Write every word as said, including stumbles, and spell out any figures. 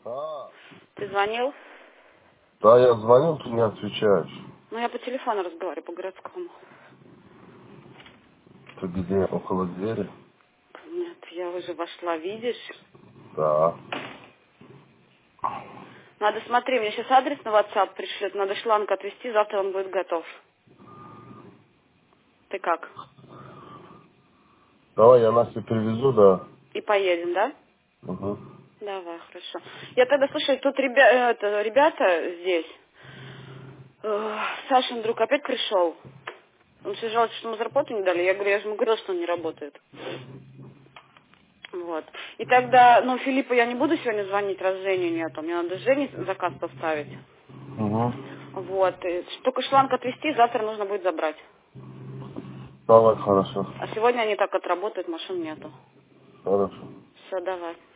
А, Ты звонил? да, я звонил, ты не отвечаешь. Ну, я по телефону разговариваю, по городскому. Ты где? Около двери? Нет, я уже вошла, видишь? Да. Надо, смотри, мне сейчас адрес на WhatsApp пришлет, надо шланг отвезти, завтра он будет готов. Ты как? Давай, я Насте привезу, да. И поедем, да? Угу. Давай, хорошо. Я тогда, слушай, тут ребя- это, ребята здесь. Э, Сашин друг опять пришел. Он все жалуется, что ему зарплату не дали. Я говорю, я же ему говорила, что он не работает. Вот. И тогда, ну, Филиппу я не буду сегодня звонить, раз Жени нету. Мне надо Жене заказ поставить. Угу. Вот. И только шланг отвезти, завтра нужно будет забрать. Давай, хорошо. А сегодня они так отработают, машин нету. Хорошо. Все, давай.